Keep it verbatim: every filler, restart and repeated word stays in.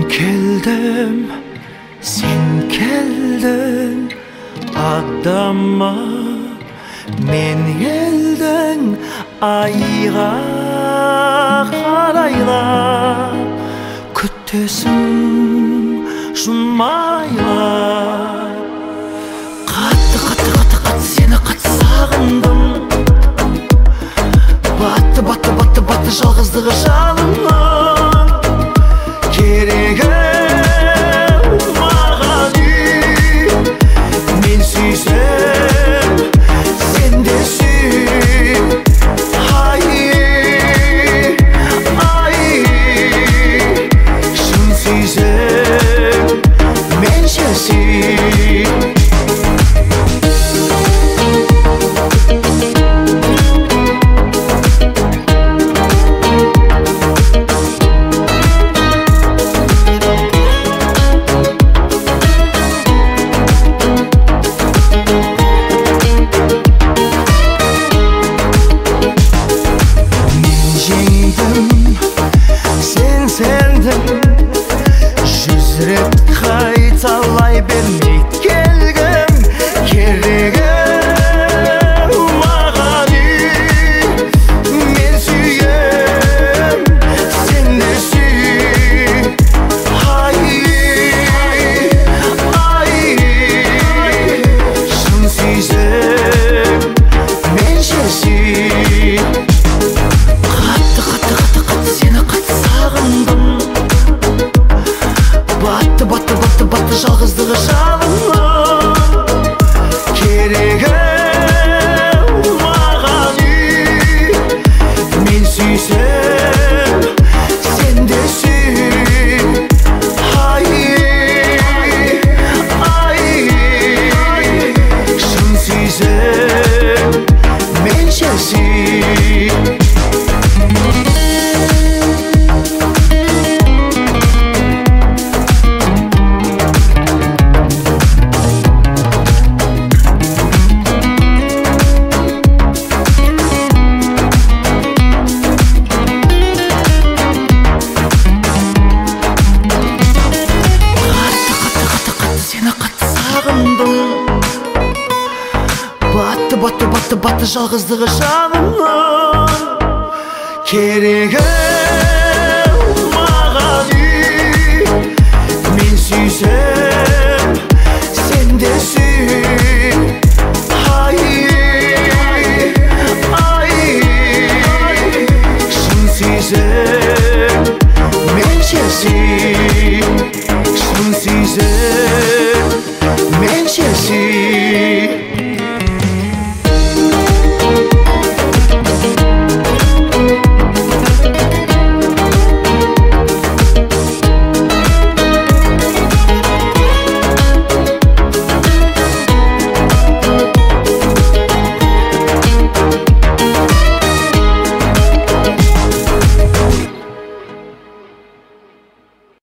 келдім, сен келдің адама, мен елдің айға қарайлап, күтесің жұмайлап. Қатты, қатты, қатты, қатты сені қатты сағындым. Батты, батты, батты, батты жалғыздығы жанымның керегі. Маған үй, мен сүйсем, сен де сүй. Ай, ай, шын сүйсем, менше сүй. Жүз рет қайталай бермей келгім керегі. Маған үй, мен сүйем, сен де сүй. Ай, ай, шын сүйсем, менше сүй. Қатты, қатты, қатты, қатты сені қатты сағындым. Батты, батты, батты, батты жалғыздығы жанымның керегі. Маған үй, мен сүйсем, сен де сүй. Ай, ай, шын сүйсем, менше сүй. Батты, батты, батты, батты жалғыздығы жанымның керегі. Маған үй, мен сүйсем, сен де сүй. Ай, ай, шын сүйсем, менше сүй. Шын сүйсем,